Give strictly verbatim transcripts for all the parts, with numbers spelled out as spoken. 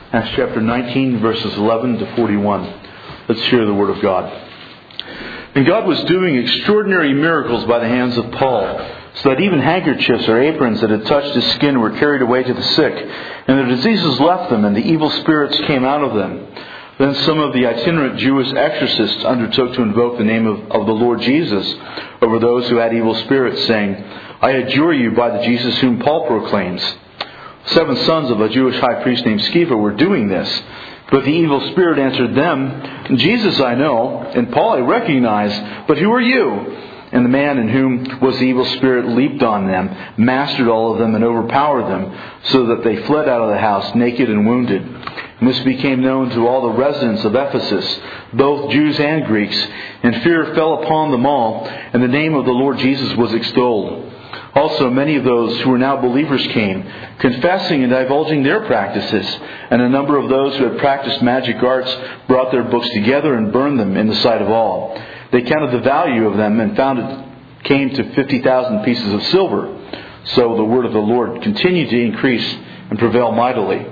Acts chapter nineteen, verses eleven to forty-one. Let's hear the Word of God. And God was doing extraordinary miracles by the hands of Paul, so that even handkerchiefs or aprons that had touched his skin were carried away to the sick, and their diseases left them, and the evil spirits came out of them. Then some of the itinerant Jewish exorcists undertook to invoke the name of, of the Lord Jesus over those who had evil spirits, saying, I adjure you by the Jesus whom Paul proclaims. Seven sons of a Jewish high priest named Sceva were doing this. But the evil spirit answered them, Jesus I know, and Paul I recognize, but who are you? And the man in whom was the evil spirit leaped on them, mastered all of them, and overpowered them, so that they fled out of the house naked and wounded. And this became known to all the residents of Ephesus, both Jews and Greeks, and fear fell upon them all, and the name of the Lord Jesus was extolled. Also, many of those who were now believers came, confessing and divulging their practices. And a number of those who had practiced magic arts brought their books together and burned them in the sight of all. They counted the value of them and found it came to fifty thousand pieces of silver. So the word of the Lord continued to increase and prevail mightily.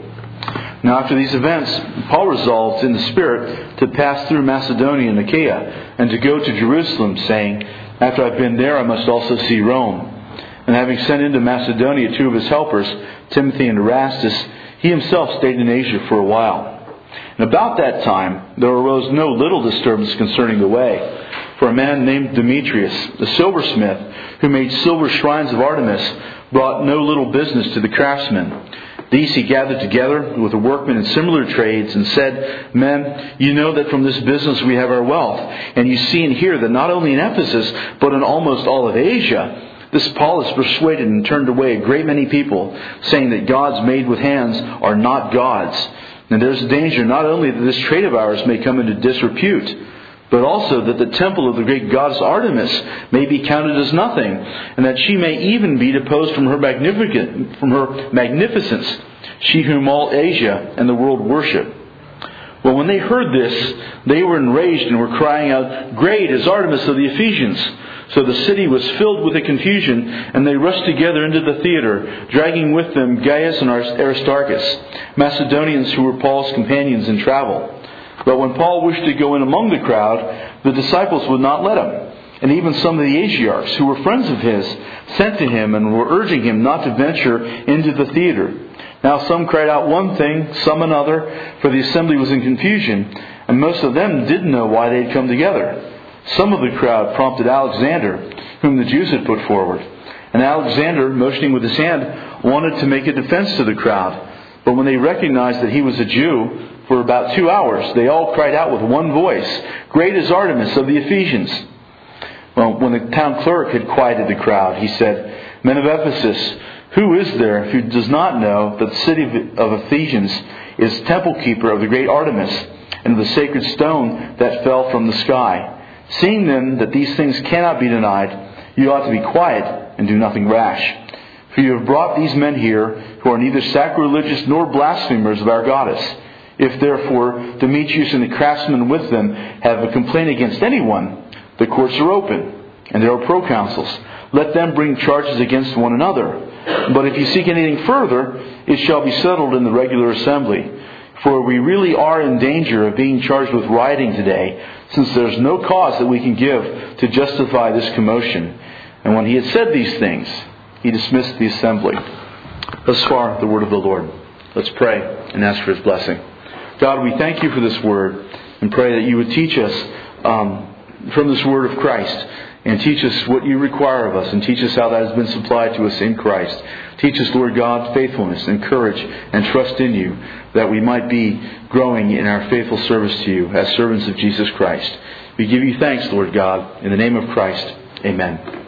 Now after these events, Paul resolved in the Spirit to pass through Macedonia and Achaia, and to go to Jerusalem, saying, After I've been there, I must also see Rome. And having sent into Macedonia two of his helpers, Timothy and Erastus, he himself stayed in Asia for a while. And about that time there arose no little disturbance concerning the way. For a man named Demetrius, a silversmith, who made silver shrines of Artemis, brought no little business to the craftsmen. These he gathered together with the workmen in similar trades and said, Men, you know that from this business we have our wealth. And you see and hear that not only in Ephesus, but in almost all of Asia, this Paul has persuaded and turned away a great many people, saying that gods made with hands are not gods. And there's a danger not only that this trade of ours may come into disrepute, but also that the temple of the great goddess Artemis may be counted as nothing, and that she may even be deposed from her magnificent, from her magnificence, she whom all Asia and the world worship. Well, when they heard this, they were enraged and were crying out, Great is Artemis of the Ephesians! So the city was filled with a confusion, and they rushed together into the theater, dragging with them Gaius and Aristarchus, Macedonians who were Paul's companions in travel. But when Paul wished to go in among the crowd, the disciples would not let him. And even some of the Asiarchs, who were friends of his, sent to him and were urging him not to venture into the theater. Now some cried out one thing, some another, for the assembly was in confusion, and most of them didn't know why they had come together. Some of the crowd prompted Alexander, whom the Jews had put forward. And Alexander, motioning with his hand, wanted to make a defense to the crowd. But when they recognized that he was a Jew, for about two hours they all cried out with one voice, Great is Artemis of the Ephesians! Well, when the town clerk had quieted the crowd, he said, Men of Ephesus, who is there who does not know that the city of Ephesians is temple keeper of the great Artemis, and of the sacred stone that fell from the sky? Seeing then that these things cannot be denied, you ought to be quiet and do nothing rash. For you have brought these men here, who are neither sacrilegious nor blasphemers of our goddess. If therefore Demetrius and the craftsmen with them have a complaint against anyone, the courts are open, and there are proconsuls. Let them bring charges against one another. But if you seek anything further, it shall be settled in the regular assembly. For we really are in danger of being charged with rioting today, since there is no cause that we can give to justify this commotion. And when he had said these things, he dismissed the assembly. Thus far, the word of the Lord. Let's pray and ask for His blessing. God, we thank You for this word and pray that You would teach us um, from this word of Christ, and teach us what You require of us, and teach us how that has been supplied to us in Christ. Teach us, Lord God, faithfulness and courage and trust in You, that we might be growing in our faithful service to You as servants of Jesus Christ. We give You thanks, Lord God, in the name of Christ. Amen.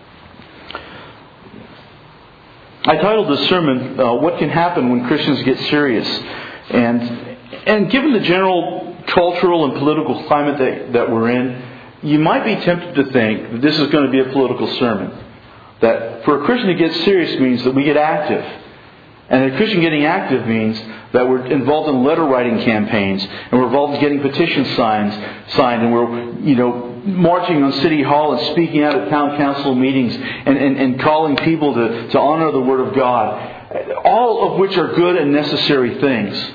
I titled this sermon, uh, What Can Happen When Christians Get Serious? And, and given the general cultural and political climate that, that we're in, you might be tempted to think that this is going to be a political sermon. That for a Christian to get serious means that we get active. And a Christian getting active means that we're involved in letter writing campaigns, and we're involved in getting petition signs signed, and we're, you know, marching on City Hall and speaking out at town council meetings, and, and, and calling people to, to honor the Word of God. All of which are good and necessary things.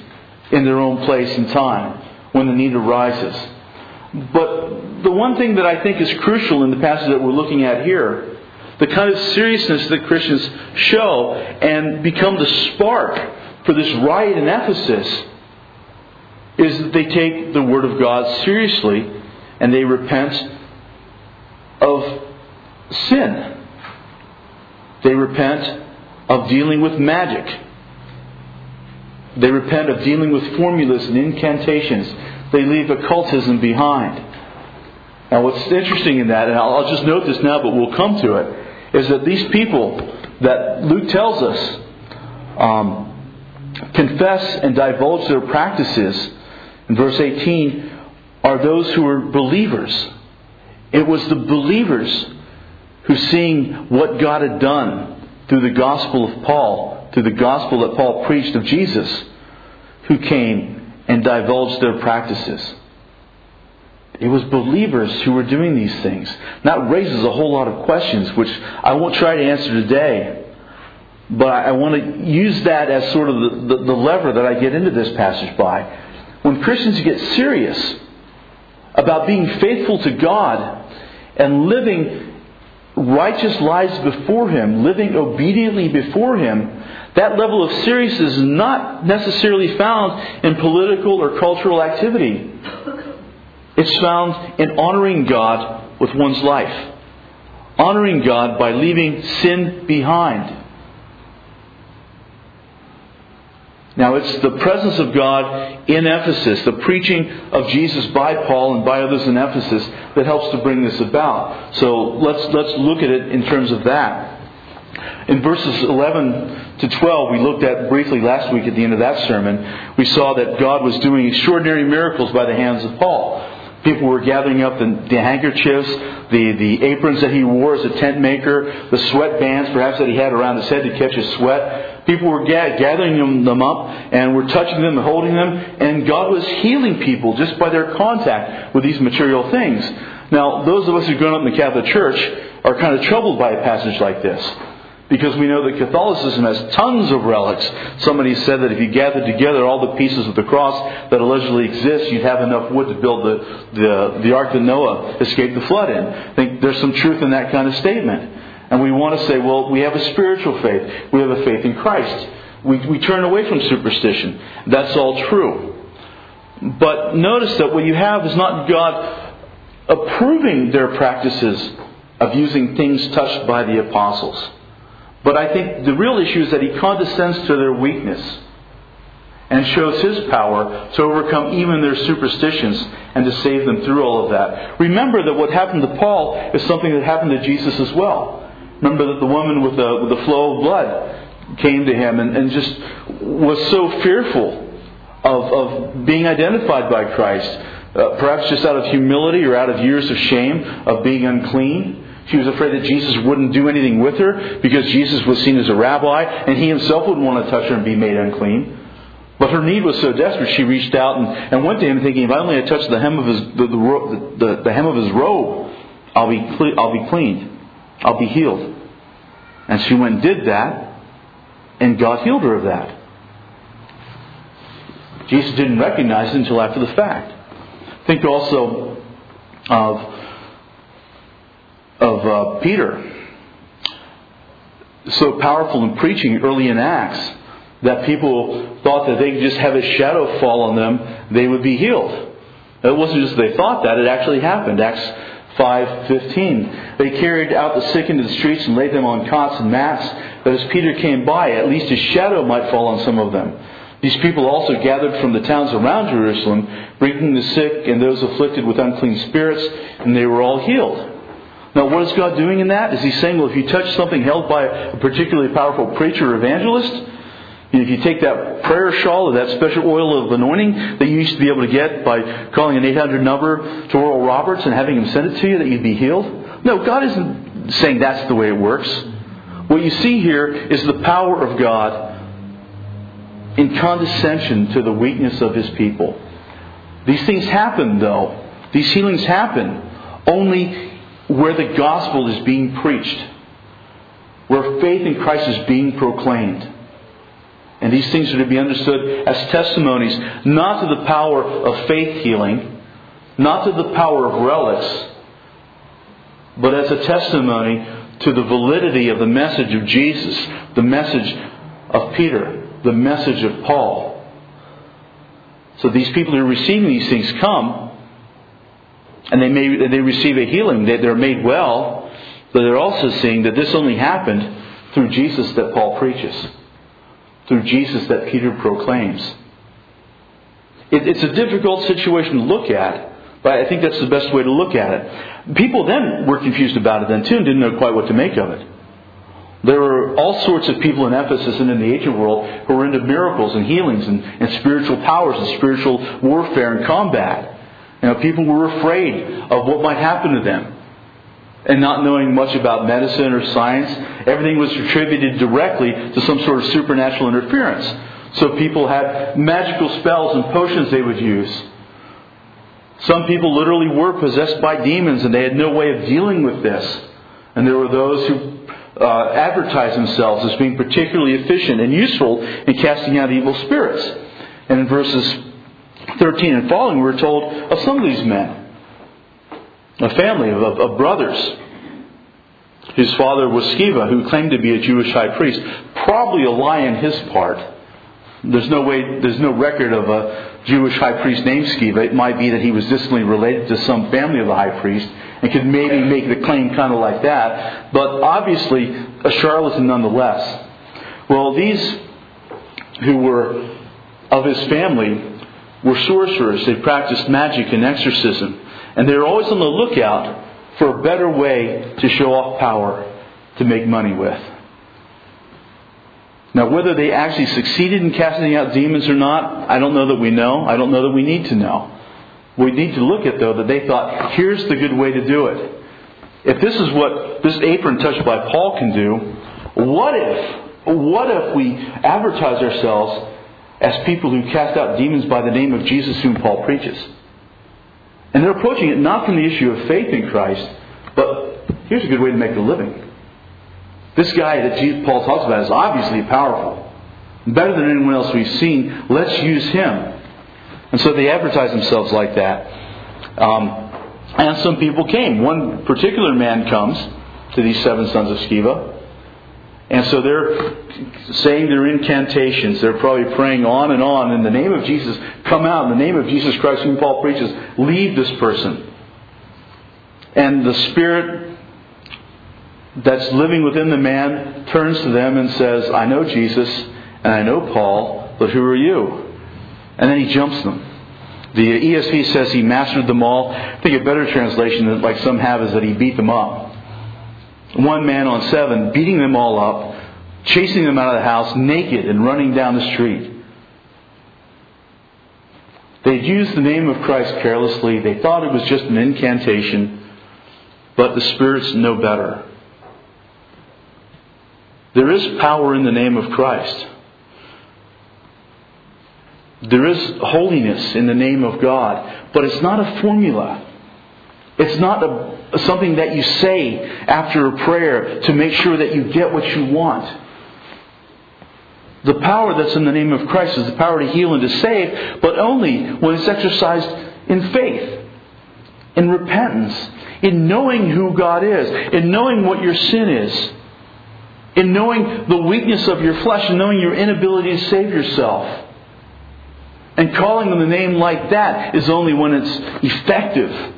in their own place and time when the need arises. But the one thing that I think is crucial in the passage that we're looking at here, the kind of seriousness that Christians show and become the spark for this riot in Ephesus, is that they take the Word of God seriously and they repent of sin. They repent of dealing with magic. They repent of dealing with formulas and incantations. They leave occultism behind. Now what's interesting in that, and I'll just note this now, but we'll come to it, is that these people that Luke tells us um, confess and divulge their practices, in verse eighteen, are those who are believers. It was the believers who, seeing what God had done through the gospel of Paul, through the gospel that Paul preached of Jesus, who came and divulged their practices. It was believers who were doing these things. Now it raises a whole lot of questions, which I won't try to answer today. But I want to use that as sort of the, the, the lever that I get into this passage by. When Christians get serious about being faithful to God and living righteous lives before Him, living obediently before Him, that level of seriousness is not necessarily found in political or cultural activity. It's found in honoring God with one's life. Honoring God by leaving sin behind. Now it's the presence of God in Ephesus, the preaching of Jesus by Paul and by others in Ephesus, that helps to bring this about. So let's let's look at it in terms of that. In verses eleven to twelve, we looked at briefly last week at the end of that sermon, we saw that God was doing extraordinary miracles by the hands of Paul. People were gathering up the, the handkerchiefs, the, the aprons that he wore as a tent maker, the sweat bands perhaps that he had around his head to catch his sweat. People were ga- gathering them, them up and were touching them and holding them. And God was healing people just by their contact with these material things. Now, those of us who've grown up in the Catholic Church are kind of troubled by a passage like this, because we know that Catholicism has tons of relics. Somebody said that if you gathered together all the pieces of the cross that allegedly exist, you'd have enough wood to build the, the, the ark that Noah escaped the flood in. I think there's some truth in that kind of statement. And we want to say, well, we have a spiritual faith. We have a faith in Christ. We, we turn away from superstition. That's all true. But notice that what you have is not God approving their practices of using things touched by the apostles. But I think the real issue is that He condescends to their weakness and shows His power to overcome even their superstitions and to save them through all of that. Remember that what happened to Paul is something that happened to Jesus as well. Remember that the woman with the, with the flow of blood came to Him and, and just was so fearful of, of being identified by Christ. Uh, perhaps just out of humility or out of years of shame of being unclean. She was afraid that Jesus wouldn't do anything with her because Jesus was seen as a rabbi and He Himself wouldn't want to touch her and be made unclean. But her need was so desperate, she reached out and, and went to Him thinking, if I only had touched the hem of His the, the, the, the hem of His robe, I'll be cle- I'll be cleaned. I'll be healed. And she went and did that, and God healed her of that. Jesus didn't recognize it until after the fact. Think also of of uh, Peter, so powerful in preaching early in Acts that people thought that they could just have a shadow fall on them, they would be healed. It wasn't just they thought that, it actually happened. Acts five fifteen. They carried out the sick into the streets and laid them on cots and mats, that as Peter came by, at least his shadow might fall on some of them. These people also gathered from the towns around Jerusalem, bringing the sick and those afflicted with unclean spirits, and they were all healed. Now, what is God doing in that? Is He saying, well, if you touch something held by a particularly powerful preacher or evangelist, if you take that prayer shawl or that special oil of anointing that you used to be able to get by calling an eight hundred number to Oral Roberts and having him send it to you, that you'd be healed? No, God isn't saying that's the way it works. What you see here is the power of God in condescension to the weakness of His people. These things happen, though. These healings happen only where the gospel is being preached, where faith in Christ is being proclaimed. And these things are to be understood as testimonies, not to the power of faith healing, not to the power of relics, but as a testimony to the validity of the message of Jesus, the message of Peter, the message of Paul. So these people who are receiving these things come, and they may they receive a healing, they, they're made well, but they're also seeing that this only happened through Jesus that Paul preaches, through Jesus that Peter proclaims. It, it's a difficult situation to look at, but I think that's the best way to look at it. People then were confused about it then too and didn't know quite what to make of it. There were all sorts of people in Ephesus and in the ancient world who were into miracles and healings and, and spiritual powers and spiritual warfare and combat. You know, people were afraid of what might happen to them. And not knowing much about medicine or science, everything was attributed directly to some sort of supernatural interference. So people had magical spells and potions they would use. Some people literally were possessed by demons and they had no way of dealing with this. And there were those who uh, advertised themselves as being particularly efficient and useful in casting out evil spirits. And in verses thirteen and following, we're told of some of these men. A family of, of, of brothers whose father was Sceva, who claimed to be a Jewish high priest. Probably a lie on his part. There's no way, there's no record of a Jewish high priest named Sceva. It might be that he was distantly related to some family of the high priest and could maybe make the claim kind of like that. But obviously a charlatan nonetheless. Well, these who were of his family were sorcerers. They practiced magic and exorcism. And they were always on the lookout for a better way to show off power to make money with. Now, whether they actually succeeded in casting out demons or not, I don't know that we know. I don't know that we need to know. We need to look at, though, that they thought, here's the good way to do it. If this is what this apron touched by Paul can do, what if, what if we advertise ourselves as people who cast out demons by the name of Jesus whom Paul preaches? And they're approaching it not from the issue of faith in Christ, but here's a good way to make a living. This guy that Jesus, Paul talks about is obviously powerful. Better than anyone else we've seen. Let's use him. And so they advertise themselves like that. Um, and some people came. One particular man comes to these seven sons of Sceva. And so they're saying their incantations. They're probably praying on and on. In the name of Jesus, come out. In the name of Jesus Christ, whom Paul preaches, leave this person. And the spirit that's living within the man turns to them and says, I know Jesus and I know Paul, but who are you? And then he jumps them. The E S V says he mastered them all. I think a better translation, like some have, is that he beat them up. One man on seven, beating them all up, chasing them out of the house naked and running down the street. They'd used the name of Christ carelessly. They thought it was just an incantation, but the spirits know better. There is power in the name of Christ. There is holiness in the name of God, but it's not a formula. It's not a, something that you say after a prayer to make sure that you get what you want. The power that's in the name of Christ is the power to heal and to save, but only when it's exercised in faith, in repentance, in knowing who God is, in knowing what your sin is, in knowing the weakness of your flesh, and knowing your inability to save yourself. And calling on the name like that is only when it's effective.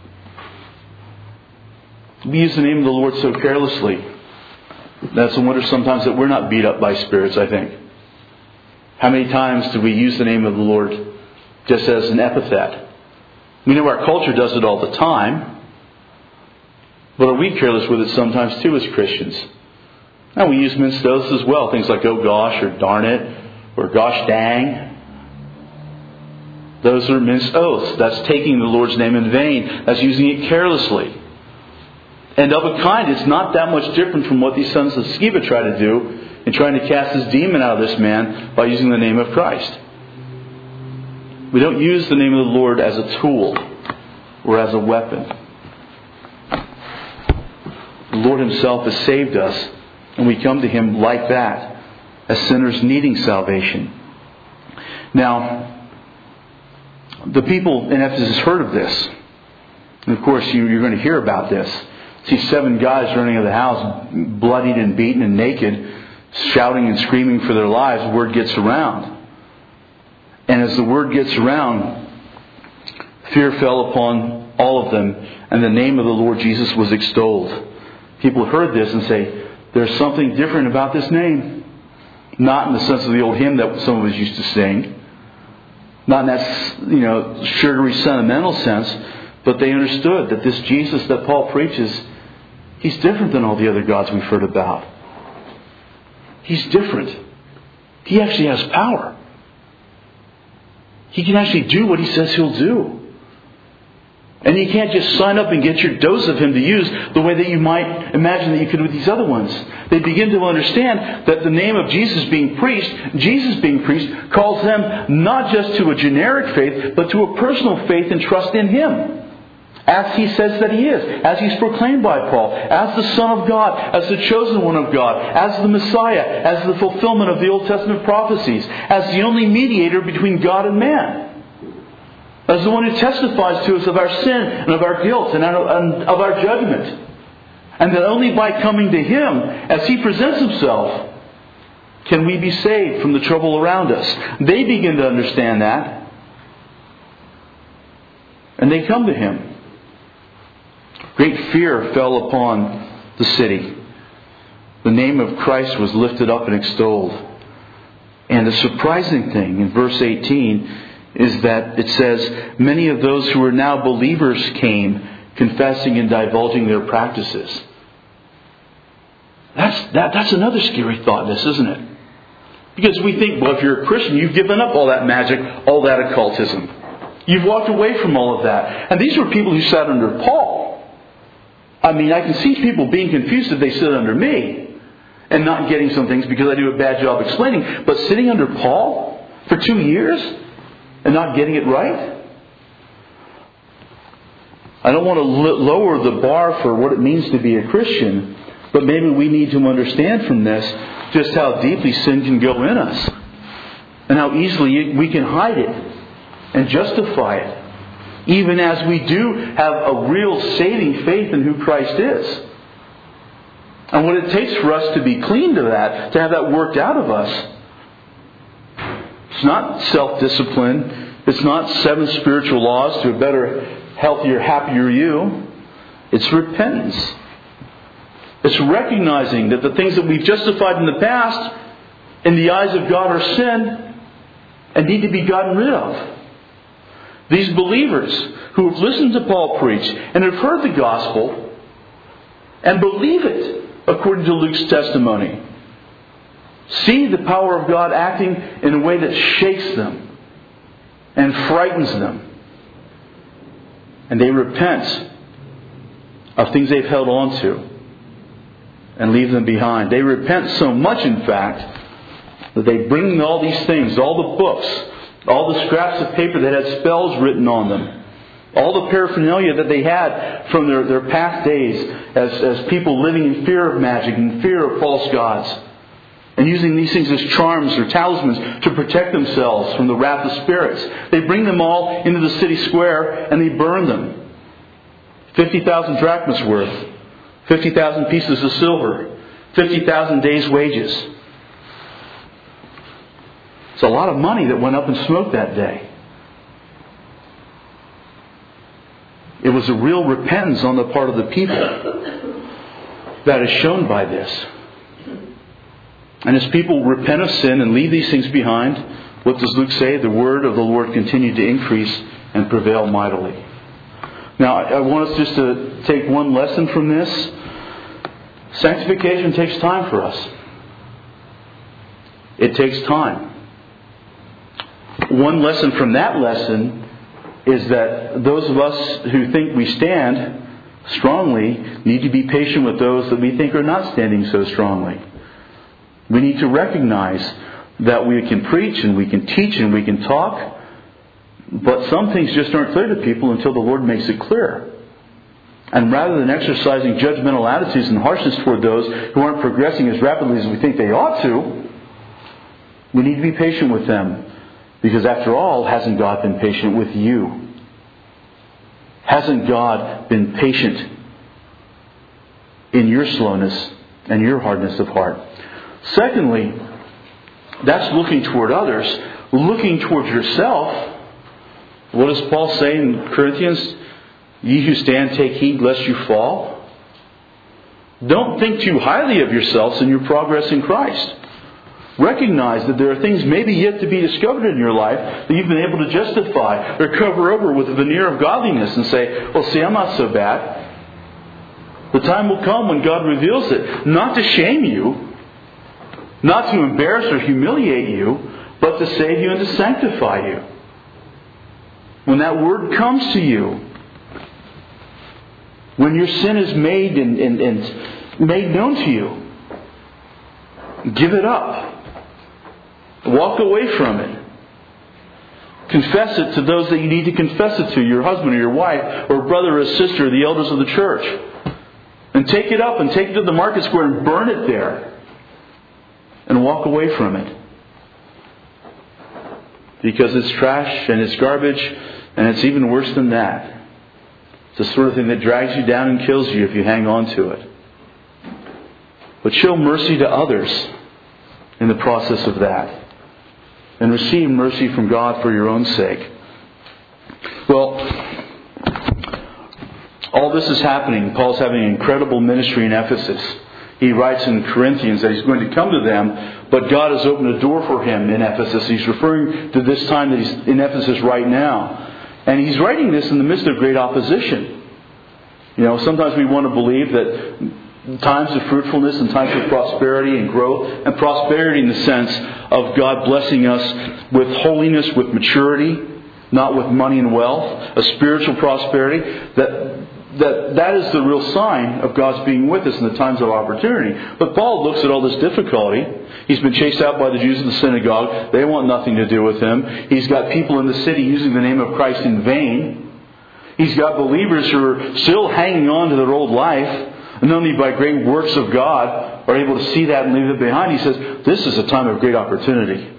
We use the name of the Lord so carelessly. That's a wonder sometimes that we're not beat up by spirits, I think. How many times do we use the name of the Lord just as an epithet? We know our culture does it all the time. But are we careless with it sometimes too as Christians? And we use minced oaths as well. Things like, oh gosh, or darn it, or gosh dang. Those are minced oaths. That's taking the Lord's name in vain. That's using it carelessly. And of a kind, it's not that much different from what these sons of Sceva try to do in trying to cast this demon out of this man by using the name of Christ. We don't use the name of the Lord as a tool or as a weapon. The Lord Himself has saved us, and we come to Him like that. as sinners needing salvation. Now, the people in Ephesus heard of this. And of course, you, you're going to hear about this. See seven guys running out of the house, bloodied and beaten and naked, shouting and screaming for their lives. Word gets around. And as the word gets around, fear fell upon all of them, and the name of the Lord Jesus was extolled. People heard this and say, there's something different about this name. Not in the sense of the old hymn that some of us used to sing. Not in that, you know, sugary, sentimental sense. But they understood that this Jesus that Paul preaches, He's different than all the other gods we've heard about. He's different. He actually has power. He can actually do what He says He'll do. And you can't just sign up and get your dose of Him to use the way that you might imagine that you could with these other ones. They begin to understand that the name of Jesus being preached, Jesus being preached, calls them not just to a generic faith, but to a personal faith and trust in Him. As He says that He is, as He's proclaimed by Paul, as the Son of God, as the chosen one of God, as the Messiah, as the fulfillment of the Old Testament prophecies, as the only mediator between God and man. As the one who testifies to us of our sin and of our guilt and of our judgment. And that only by coming to Him, as He presents Himself, can we be saved from the trouble around us. They begin to understand that. And they come to Him. Great fear fell upon the city. The name of Christ was lifted up and extolled. And the surprising thing in verse eighteen is that it says, many of those who are now believers came, confessing and divulging their practices. That's, that, that's another scary thought in this, isn't it? Because we think, well, if you're a Christian, you've given up all that magic, all that occultism. You've walked away from all of that. And these were people who sat under Paul. I mean, I can see people being confused if they sit under me and not getting some things because I do a bad job explaining. But sitting under Paul for two years... and not getting it right? I don't want to l- lower the bar for what it means to be a Christian, but maybe we need to understand from this just how deeply sin can go in us and how easily we can hide it and justify it, even as we do have a real saving faith in who Christ is. And what it takes for us to be clean to that, to have that worked out of us. It's not self-discipline. It's not seven spiritual laws to a better, healthier, happier you. It's repentance. It's recognizing that the things that we've justified in the past, in the eyes of God, are sin and need to be gotten rid of. These believers who have listened to Paul preach and have heard the gospel and believe it according to Luke's testimony, see the power of God acting in a way that shakes them and frightens them. And they repent of things they've held on to and leave them behind. They repent so much, in fact, that they bring all these things, all the books, all the scraps of paper that had spells written on them, all the paraphernalia that they had from their, their past days as, as people living in fear of magic and fear of false gods, and using these things as charms or talismans to protect themselves from the wrath of spirits. They bring them all into the city square and they burn them. fifty thousand drachmas worth. fifty thousand pieces of silver. fifty thousand days' wages. It's a lot of money that went up in smoke that day. It was a real repentance on the part of the people that is shown by this. And as people repent of sin and leave these things behind, what does Luke say? The word of the Lord continued to increase and prevail mightily. Now, I want us just to take one lesson from this. Sanctification takes time for us. It takes time. One lesson from that lesson is that those of us who think we stand strongly need to be patient with those that we think are not standing so strongly. We need to recognize that we can preach and we can teach and we can talk, but some things just aren't clear to people until the Lord makes it clear. And rather than exercising judgmental attitudes and harshness toward those who aren't progressing as rapidly as we think they ought to, We need to be patient with them. Because after all, hasn't God been patient with you? Hasn't God been patient in your slowness and your hardness of heart? Secondly, that's looking toward others. Looking towards yourself. What does Paul say in Corinthians? Ye who stand, take heed lest you fall. Don't think too highly of yourselves in your progress in Christ. Recognize that there are things maybe yet to be discovered in your life that you've been able to justify or cover over with a veneer of godliness and say, well, see, I'm not so bad. The time will come when God reveals it, not to shame you, not to embarrass or humiliate you, but to save you and to sanctify you. When that word comes to you, when your sin is made and, and, and made known to you, give it up. Walk away from it. Confess it to those that you need to confess it to, your husband or your wife, or brother or sister, or the elders of the church. And take it up and take it to the market square and burn it there. And walk away from it. Because it's trash and it's garbage, and it's even worse than that. It's the sort of thing that drags you down and kills you if you hang on to it. But show mercy to others in the process of that. And receive mercy from God for your own sake. Well, all this is happening. Paul's having an incredible ministry in Ephesus. He writes in Corinthians that he's going to come to them, but God has opened a door for him in Ephesus. He's referring to this time that he's in Ephesus right now. And he's writing this in the midst of great opposition. You know, sometimes we want to believe that times of fruitfulness and times of prosperity and growth, and prosperity in the sense of God blessing us with holiness, with maturity, not with money and wealth, a spiritual prosperity, that that that is the real sign of God's being with us in the times of opportunity. But Paul looks at all this difficulty. He's been chased out by the Jews in the synagogue. They want nothing to do with him. He's got people in the city using the name of Christ in vain. He's got believers who are still hanging on to their old life, and only by great works of God are able to see that and leave it behind. He says, this is a time of great opportunity.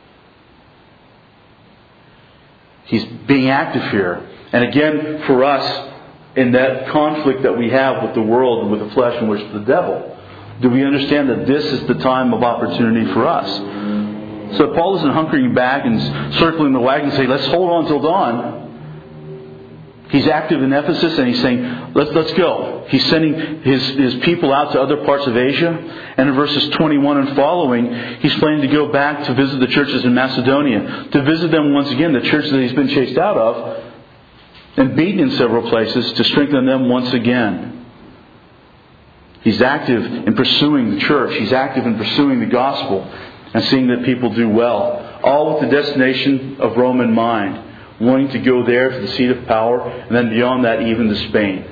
He's being active here. And again, for us, in that conflict that we have with the world and with the flesh and with the devil, do we understand that this is the time of opportunity for us? So Paul isn't hunkering back and circling the wagon and saying, let's hold on till dawn. He's active in Ephesus and he's saying, let's, let's go. He's sending his, his people out to other parts of Asia. And in verses twenty-one and following, he's planning to go back to visit the churches in Macedonia. To visit them once again, the churches that he's been chased out of and beaten in several places, to strengthen them once again. He's active in pursuing the church. He's active in pursuing the gospel and seeing that people do well. All with the destination of Rome in mind. Wanting to go there to the seat of power, and then beyond that even to Spain.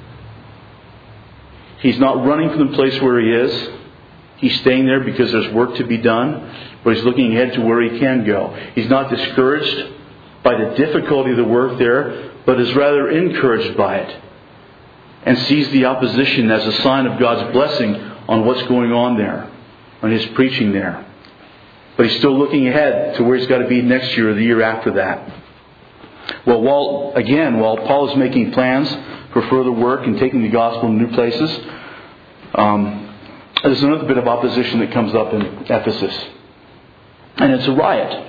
He's not running from the place where he is. He's staying there because there's work to be done, but he's looking ahead to where he can go. He's not discouraged by the difficulty of the work there, but is rather encouraged by it, and sees the opposition as a sign of God's blessing on what's going on there, on his preaching there. But he's still looking ahead to where he's got to be next year or the year after that. Well, while again, while Paul is making plans for further work and taking the gospel to new places, um, there's another bit of opposition that comes up in Ephesus. And it's a riot.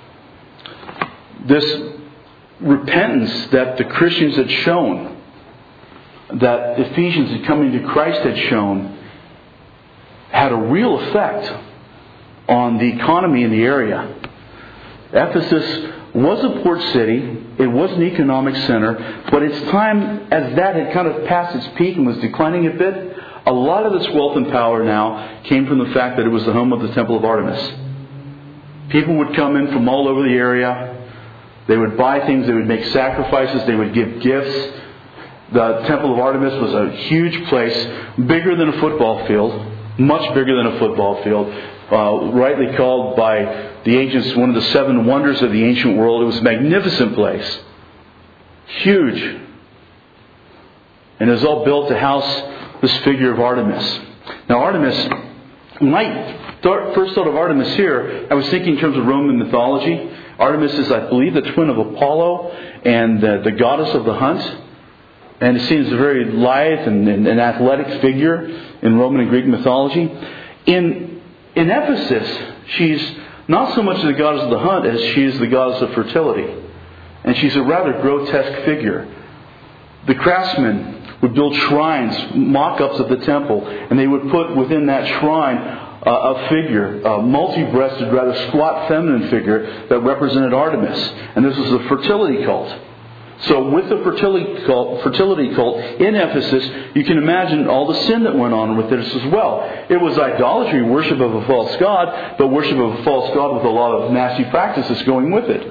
This repentance that the Christians had shown, that Ephesians had come into Christ had shown, had a real effect on the economy in the area. Ephesus was a port city. It was an economic center. But its time, as that had kind of passed its peak and was declining a bit, a lot of its wealth and power now came from the fact that it was the home of the Temple of Artemis. People would come in from all over the area. They would buy things. They would make sacrifices. They would give gifts. The Temple of Artemis was a huge place, bigger than a football field, much bigger than a football field. Uh, rightly called by the ancients one of the seven wonders of the ancient world. It was a magnificent place. Huge. And it was all built to house this figure of Artemis. Now Artemis might first thought of Artemis here, I was thinking in terms of Roman mythology. Artemis is, I believe, the twin of Apollo and the, the goddess of the hunt. And it seems a very lithe and, and, and athletic figure in Roman and Greek mythology. In, in Ephesus, she's not so much the goddess of the hunt as she is the goddess of fertility. And she's a rather grotesque figure. The craftsmen would build shrines, mock-ups of the temple, and they would put within that shrine uh, a figure, a multi-breasted, rather squat feminine figure that represented Artemis. And this was a fertility cult. So with the fertility cult, fertility cult in Ephesus, you can imagine all the sin that went on with this as well. It was idolatry, worship of a false god, but worship of a false god with a lot of nasty practices going with it.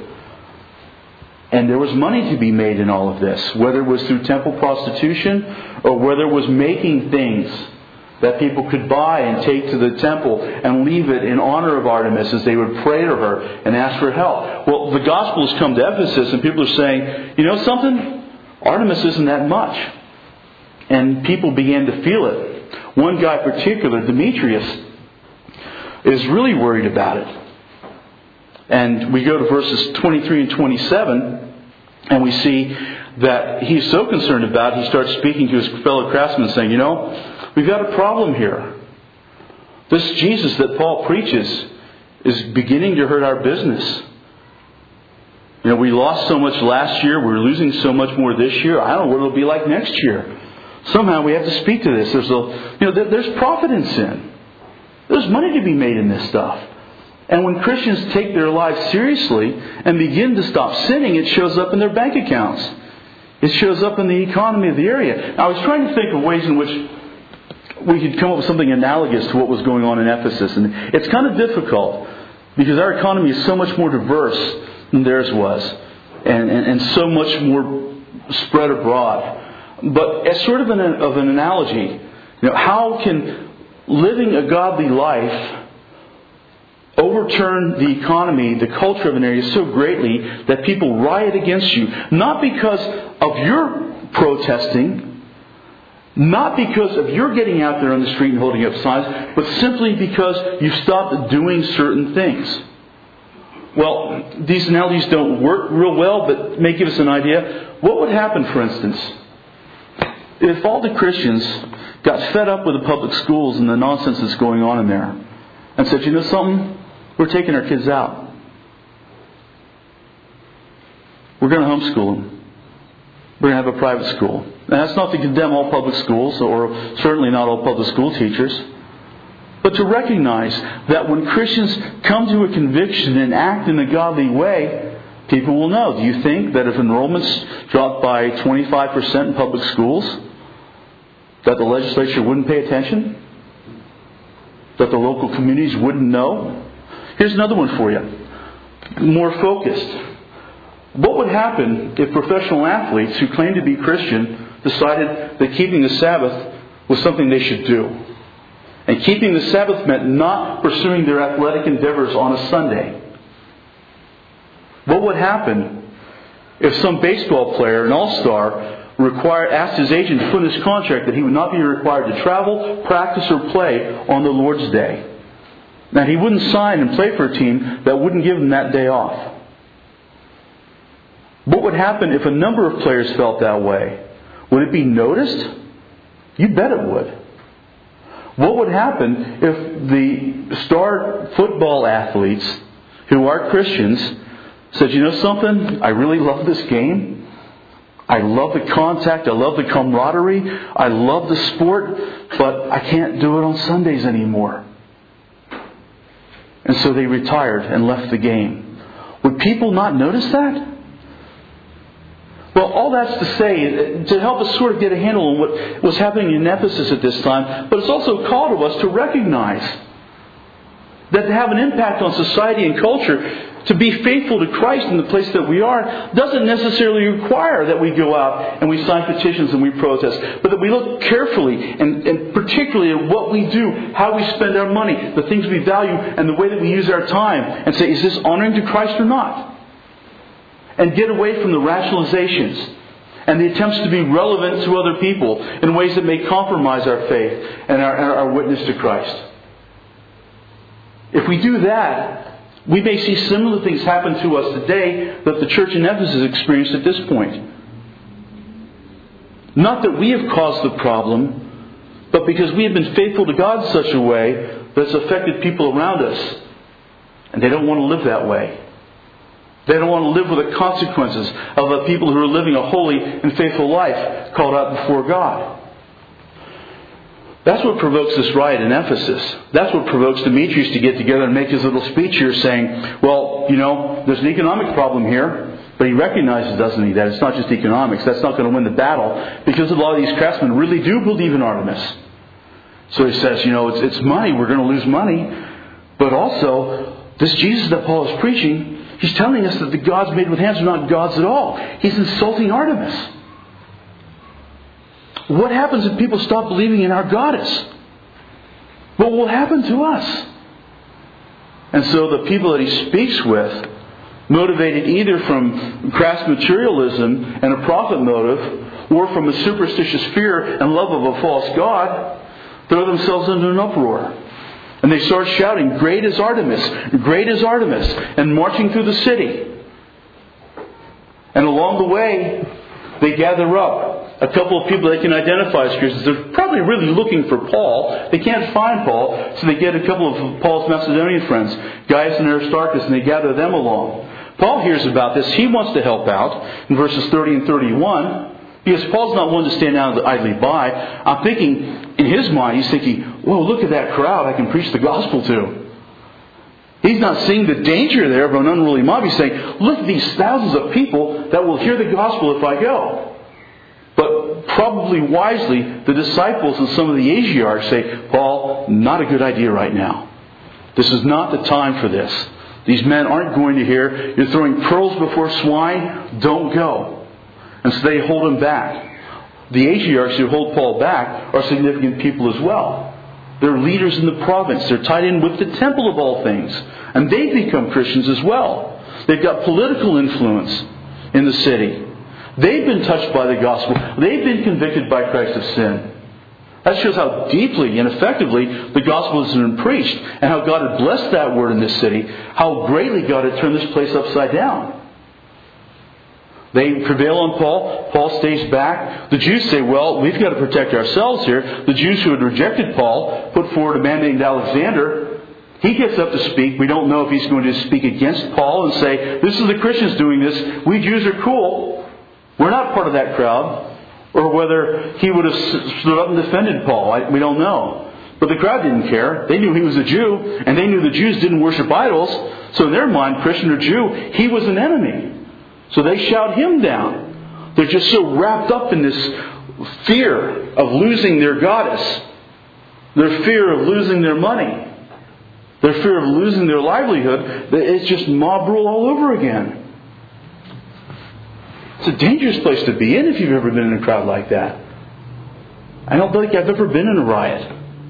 And there was money to be made in all of this, whether it was through temple prostitution or whether it was making things that people could buy and take to the temple and leave it in honor of Artemis as they would pray to her and ask for help. Well, the gospel has come to Ephesus and people are saying, you know something? Artemis isn't that much. And people began to feel it. One guy in particular, Demetrius, is really worried about it. And we go to verses twenty-three and twenty-seven, and we see that he's so concerned about it, he starts speaking to his fellow craftsmen saying, you know, we've got a problem here. This Jesus that Paul preaches is beginning to hurt our business. You know, we lost so much last year, we're losing so much more this year. I don't know what it'll be like next year. Somehow we have to speak to this. There's a, you know, there's profit in sin. There's money to be made in this stuff. And when Christians take their lives seriously and begin to stop sinning, it shows up in their bank accounts. It shows up in the economy of the area. Now, I was trying to think of ways in which we could come up with something analogous to what was going on in Ephesus. And it's kind of difficult because our economy is so much more diverse than theirs was. And, and, and so much more spread abroad. But as sort of an, of an analogy, you know, how can living a godly life overturn the economy, the culture of an area so greatly that people riot against you? Not because of your protesting, not because of your getting out there on the street and holding up signs, but simply because you stopped doing certain things. Well, these analogies don't work real well, but may give us an idea. What would happen, for instance, if all the Christians got fed up with the public schools and the nonsense that's going on in there and said, you know something? We're taking our kids out. We're going to homeschool them. We're going to have a private school. And that's not to condemn all public schools, or certainly not all public school teachers, but to recognize that when Christians come to a conviction and act in a godly way, people will know. Do you think that if enrollments dropped by twenty-five percent in public schools, that the legislature wouldn't pay attention? That the local communities wouldn't know? Here's another one for you. More focused. What would happen if professional athletes who claim to be Christian decided that keeping the Sabbath was something they should do? And keeping the Sabbath meant not pursuing their athletic endeavors on a Sunday. What would happen if some baseball player, an all-star, required, asked his agent to put in his contract that he would not be required to travel, practice, or play on the Lord's Day? Now, he wouldn't sign and play for a team that wouldn't give him that day off. What would happen if a number of players felt that way? Would it be noticed? You bet it would. What would happen if the star football athletes who are Christians said, you know something? I really love this game. I love the contact. I love the camaraderie. I love the sport. But I can't do it on Sundays anymore. And so they retired and left the game. Would people not notice that? Well, all that's to say, to help us sort of get a handle on what was happening in Ephesus at this time, but it's also a call to us to recognize that to have an impact on society and culture, to be faithful to Christ in the place that we are, doesn't necessarily require that we go out and we sign petitions and we protest, but that we look carefully and, and particularly at what we do, how we spend our money, the things we value, and the way that we use our time, and say, is this honoring to Christ or not? And get away from the rationalizations and the attempts to be relevant to other people in ways that may compromise our faith and our, our witness to Christ. if we do that, we may see similar things happen to us today that the church in Ephesus experienced at this point. Not that we have caused the problem, but because we have been faithful to God in such a way that's affected people around us. And they don't want to live that way. They don't want to live with the consequences of the people who are living a holy and faithful life called out before God. That's what provokes this riot in Ephesus. That's what provokes Demetrius to get together and make his little speech here saying, well, you know, there's an economic problem here. But he recognizes, doesn't he, that it's not just economics. That's not going to win the battle, because a lot of these craftsmen really do believe in Artemis. So he says, you know, it's, it's money. We're going to lose money. But also, this Jesus that Paul is preaching, he's telling us that the gods made with hands are not gods at all. He's insulting Artemis. What happens if people stop believing in our goddess? What will happen to us? And so the people that he speaks with, motivated either from crass materialism and a profit motive, or from a superstitious fear and love of a false god, throw themselves into an uproar. And they start shouting, "Great is Artemis! Great is Artemis!" and marching through the city. And along the way, they gather up a couple of people they can identify as Christians. They're probably really looking for Paul. They can't find Paul, so they get a couple of Paul's Macedonian friends, Gaius and Aristarchus, and they gather them along. Paul hears about this. He wants to help out in verses thirty and thirty-one. Because Paul's not one to stand down idly by. I'm thinking, in his mind, he's thinking, whoa, look at that crowd I can preach the gospel to. He's not seeing the danger there of an unruly mob. He's saying, look at these thousands of people that will hear the gospel if I go. But probably wisely, the disciples and some of the Asiarchs say, Paul, not a good idea right now. This is not the time for this. These men aren't going to hear. You're throwing pearls before swine. Don't go. And so they hold him back. The Asiarchs who hold Paul back are significant people as well. They're leaders in the province. They're tied in with the temple of all things. And they've become Christians as well. They've got political influence in the city. They've been touched by the gospel. They've been convicted by Christ of sin. That shows how deeply and effectively the gospel has been preached, and how God had blessed that word in this city, how greatly God had turned this place upside down. They prevail on Paul. Paul stays back. The Jews say, well, we've got to protect ourselves here. The Jews who had rejected Paul put forward a man named Alexander. He gets up to speak. We don't know if he's going to speak against Paul and say, this is the Christians doing this. We Jews are cool. We're not part of that crowd. Or whether he would have stood up and defended Paul. I, we don't know. But the crowd didn't care. They knew he was a Jew. And they knew the Jews didn't worship idols. So in their mind, Christian or Jew, he was an enemy. So they shout him down. They're just so wrapped up in this fear of losing their goddess. Their fear of losing their money. Their fear of losing their livelihood. That it's just mob rule all over again. It's a dangerous place to be in if you've ever been in a crowd like that. I don't think I've ever been in a riot.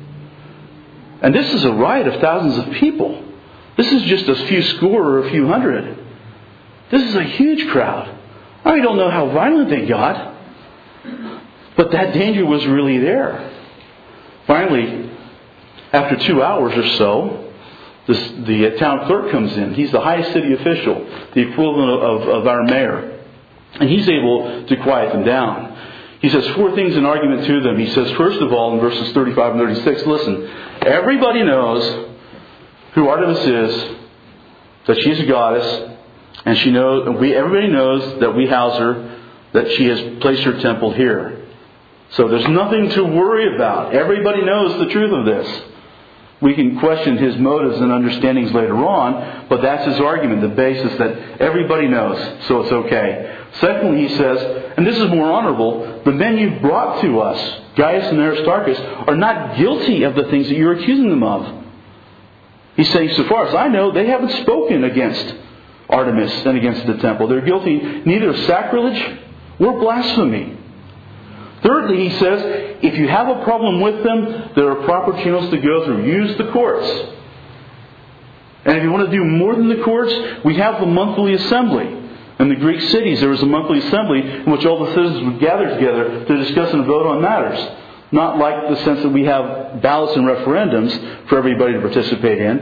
And this is a riot of thousands of people. This is just a few score or a few hundred. This is a huge crowd. I don't know how violent they got, but that danger was really there. Finally, after two hours or so, this, the town clerk comes in. He's the highest city official, the equivalent of, of our mayor. And he's able to quiet them down. He says four things in argument to them. He says, first of all, in verses thirty-five and thirty-six, listen, everybody knows who Artemis is, that she's a goddess, and she knows, we, everybody knows that we house her, that she has placed her temple here. So there's nothing to worry about. Everybody knows the truth of this. We can question his motives and understandings later on, but that's his argument, the basis that everybody knows, so it's okay. Secondly, he says, and this is more honorable, the men you've brought to us, Gaius and Aristarchus, are not guilty of the things that you're accusing them of. He's saying, so far as I know, they haven't spoken against Artemis and against the temple. They're guilty neither of sacrilege or blasphemy. Thirdly, he says, if you have a problem with them, there are proper channels to go through. Use the courts. And if you want to do more than the courts, we have the monthly assembly. In the Greek cities, there was a monthly assembly in which all the citizens would gather together to discuss and vote on matters. Not like the sense that we have ballots and referendums for everybody to participate in.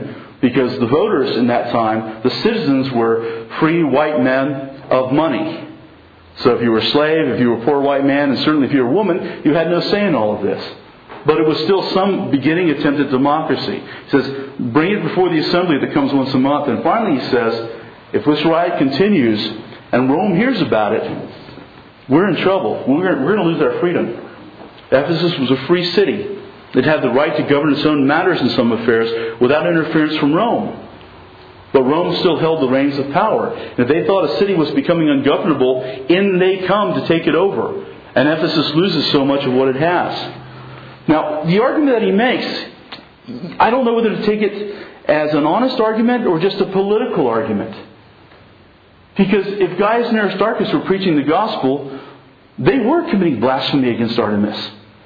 Because the voters in that time, the citizens, were free white men of money. So if you were a slave, if you were a poor white man, and certainly if you were a woman, you had no say in all of this. But it was still some beginning attempt at democracy. He says, bring it before the assembly that comes once a month. And finally he says, if this riot continues and Rome hears about it, we're in trouble. We're, we're going to lose our freedom. Ephesus was a free city. It had the right to govern its own matters in some affairs without interference from Rome. But Rome still held the reins of power. And if they thought a city was becoming ungovernable, in they come to take it over. And Ephesus loses so much of what it has. Now, the argument that he makes, I don't know whether to take it as an honest argument or just a political argument. Because if Gaius and Aristarchus were preaching the gospel, they were committing blasphemy against Artemis.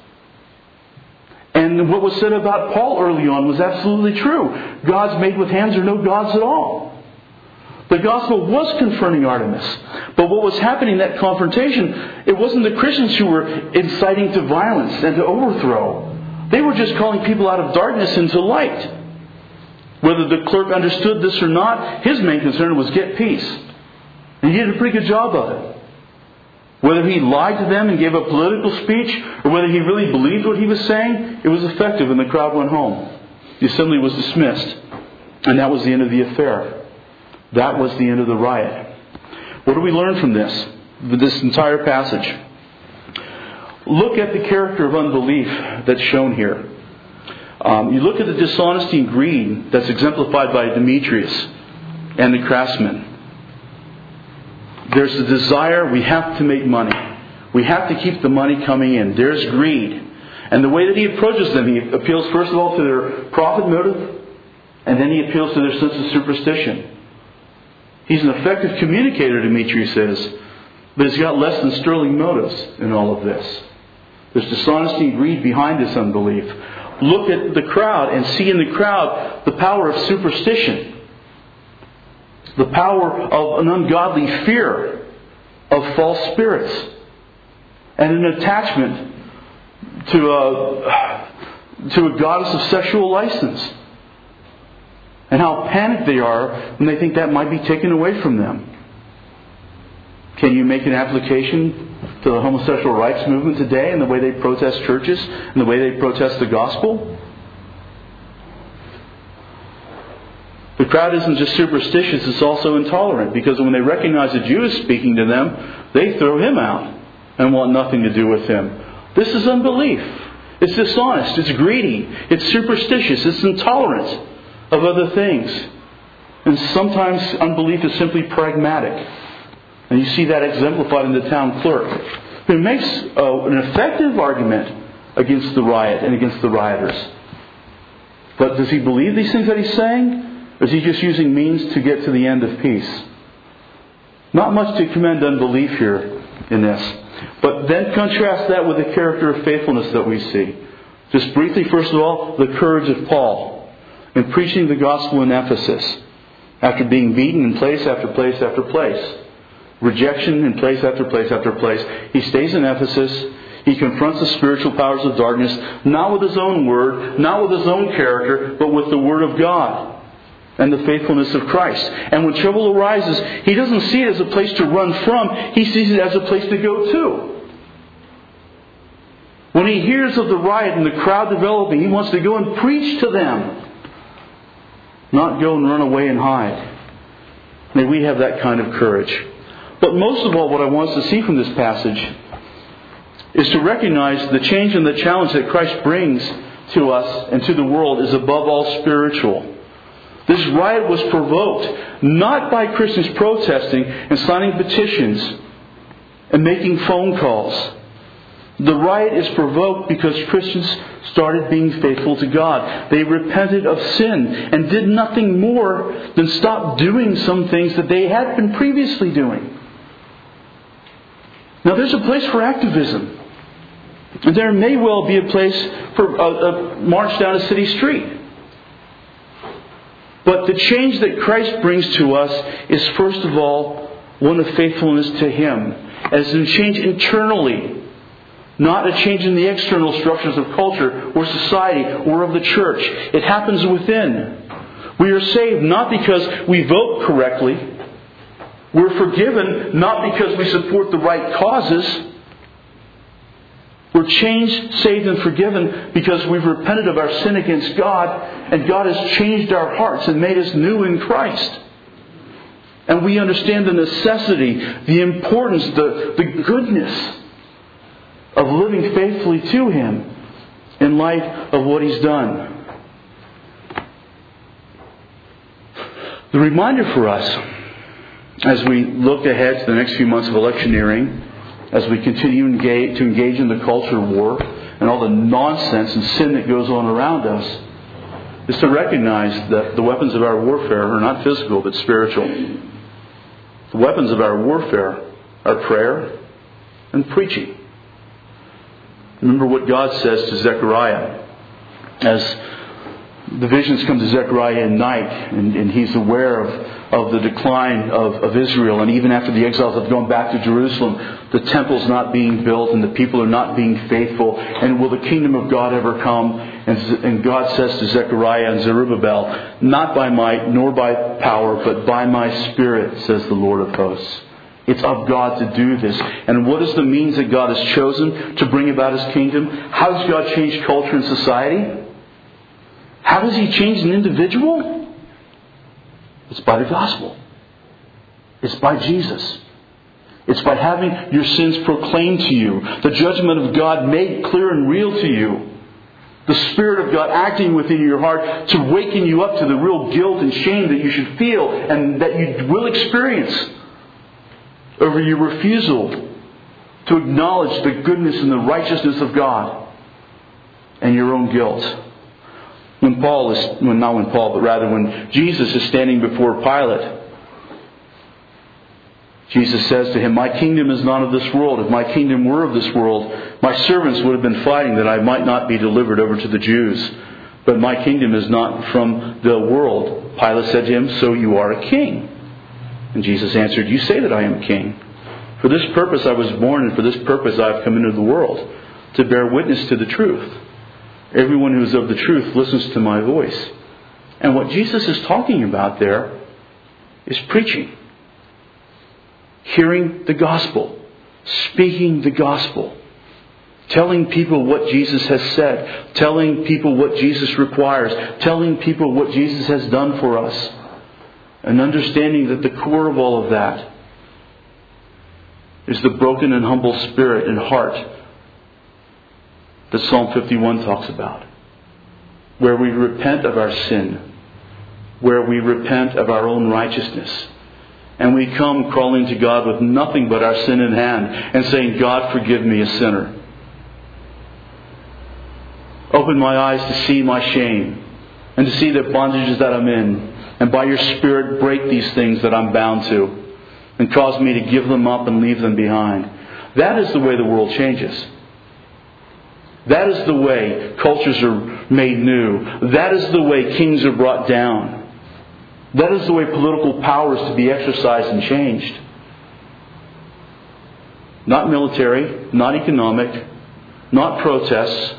And what was said about Paul early on was absolutely true. Gods made with hands are no gods at all. The gospel was confronting Artemis. But what was happening in that confrontation, it wasn't the Christians who were inciting to violence and to overthrow. They were just calling people out of darkness into light. Whether the clerk understood this or not, his main concern was get peace. And he did a pretty good job of it. Whether he lied to them and gave a political speech, or whether he really believed what he was saying, it was effective and the crowd went home. The assembly was dismissed. And that was the end of the affair. That was the end of the riot. What do we learn from this? This entire passage. Look at the character of unbelief that's shown here. Um, you look at the dishonesty and greed that's exemplified by Demetrius and the craftsmen. There's a desire, we have to make money. We have to keep the money coming in. There's greed. And the way that he approaches them, he appeals first of all to their profit motive, and then he appeals to their sense of superstition. He's an effective communicator, Demetrius says, but he's got less than sterling motives in all of this. There's dishonesty and greed behind this unbelief. Look at the crowd and see in the crowd the power of superstition. The power of an ungodly fear of false spirits. And an attachment to a, to a goddess of sexual license. And how panicked they are when they think that might be taken away from them. Can you make an application to the homosexual rights movement today and the way they protest churches and the way they protest the gospel? The crowd isn't just superstitious, it's also intolerant, because when they recognize a Jew is speaking to them, they throw him out and want nothing to do with him. This is unbelief. It's dishonest. It's greedy. It's superstitious. It's intolerant of other things. And sometimes unbelief is simply pragmatic. And you see that exemplified in the town clerk, who makes uh, an effective argument against the riot and against the rioters. But does he believe these things that he's saying? Or is he just using means to get to the end of peace? Not much to commend unbelief here in this. But then contrast that with the character of faithfulness that we see. Just briefly, first of all, the courage of Paul in preaching the gospel in Ephesus. After being beaten in place after place after place. Rejection in place after place after place. He stays in Ephesus. He confronts the spiritual powers of darkness, not with his own word, not with his own character, but with the word of God and the faithfulness of Christ. And when trouble arises, he doesn't see it as a place to run from. He sees it as a place to go to. When he hears of the riot and the crowd developing, he wants to go and preach to them. Not go and run away and hide. May we have that kind of courage. But most of all, what I want us to see from this passage is to recognize the change and the challenge that Christ brings to us and to the world is above all spiritual. This riot was provoked not by Christians protesting and signing petitions and making phone calls. The riot is provoked because Christians started being faithful to God. They repented of sin and did nothing more than stop doing some things that they had been previously doing. Now there's a place for activism. And there may well be a place for a, a march down a city street. But the change that Christ brings to us is first of all one of faithfulness to Him. As a change internally. Not a change in the external structures of culture or society or of the church. It happens within. We are saved not because we vote correctly. We're forgiven not because we support the right causes. We're changed, saved, and forgiven because we've repented of our sin against God, and God has changed our hearts and made us new in Christ. And we understand the necessity, the importance, the, the goodness of living faithfully to Him in light of what He's done. The reminder for us, as we look ahead to the next few months of electioneering, as we continue engage, to engage in the culture war and all the nonsense and sin that goes on around us, is to recognize that the weapons of our warfare are not physical but spiritual. The weapons of our warfare are prayer and preaching. Remember what God says to Zechariah as the visions come to Zechariah at night, and, and he's aware of, of the decline of, of Israel. And even after the exiles have gone back to Jerusalem, the temple's not being built and the people are not being faithful. And will the kingdom of God ever come? And, and God says to Zechariah and Zerubbabel, not by might nor by power, but by my Spirit, says the Lord of hosts. It's of God to do this. And what is the means that God has chosen to bring about His kingdom? How does God change culture and society? How does He change an individual? It's by the gospel. It's by Jesus. It's by having your sins proclaimed to you. The judgment of God made clear and real to you. The Spirit of God acting within your heart to waken you up to the real guilt and shame that you should feel and that you will experience over your refusal to acknowledge the goodness and the righteousness of God and your own guilt. When Paul is, well, not when Paul, but rather when Jesus is standing before Pilate, Jesus says to him, my kingdom is not of this world. If my kingdom were of this world, my servants would have been fighting that I might not be delivered over to the Jews. But my kingdom is not from the world. Pilate said to him, so you are a king. And Jesus answered, you say that I am a king. For this purpose I was born, and for this purpose I have come into the world, to bear witness to the truth. Everyone who is of the truth listens to my voice. And what Jesus is talking about there is preaching. Hearing the gospel. Speaking the gospel. Telling people what Jesus has said. Telling people what Jesus requires. Telling people what Jesus has done for us. And understanding that the core of all of that is the broken and humble spirit and heart that Psalm fifty-one talks about. Where we repent of our sin. Where we repent of our own righteousness. And we come crawling to God with nothing but our sin in hand and saying, God, forgive me, a sinner. Open my eyes to see my shame and to see the bondages that I'm in. And by your Spirit, break these things that I'm bound to and cause me to give them up and leave them behind. That is the way the world changes. That is the way cultures are made new. That is the way kings are brought down. That is the way political power is to be exercised and changed. Not military, not economic, not protests,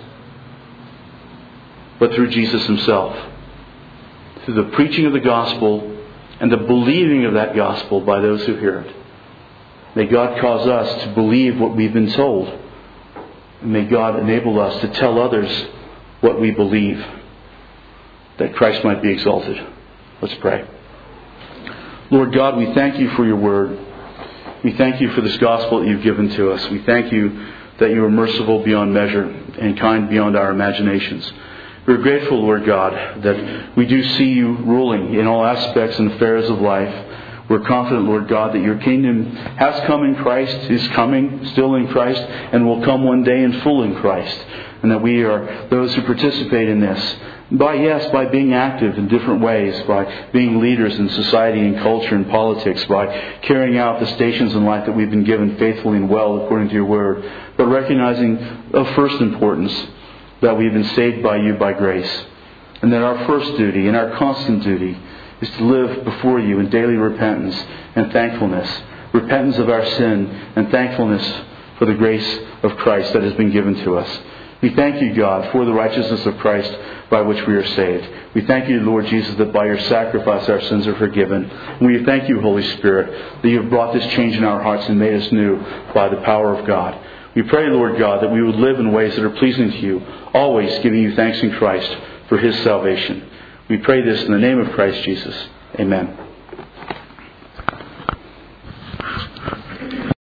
but through Jesus Himself. Through the preaching of the gospel and the believing of that gospel by those who hear it. May God cause us to believe what we've been told. And may God enable us to tell others what we believe, that Christ might be exalted. Let's pray. Lord God, we thank You for Your word. We thank You for this gospel that You've given to us. We thank You that You are merciful beyond measure and kind beyond our imaginations. We're grateful, Lord God, that we do see You ruling in all aspects and affairs of life. We're confident, Lord God, that Your kingdom has come in Christ, is coming still in Christ, and will come one day in full in Christ. And that we are those who participate in this. By, yes, by being active in different ways, by being leaders in society and culture and politics, by carrying out the stations in life that we've been given faithfully and well according to Your word, but recognizing of first importance that we've been saved by You by grace. And that our first duty and our constant duty is to live before You in daily repentance and thankfulness. Repentance of our sin and thankfulness for the grace of Christ that has been given to us. We thank you, God, for the righteousness of Christ by which we are saved. We thank you, Lord Jesus, that by your sacrifice our sins are forgiven. And we thank you, Holy Spirit, that you have brought this change in our hearts and made us new by the power of God. We pray, Lord God, that we would live in ways that are pleasing to you, always giving you thanks in Christ for his salvation. We pray this in the name of Christ Jesus. Amen.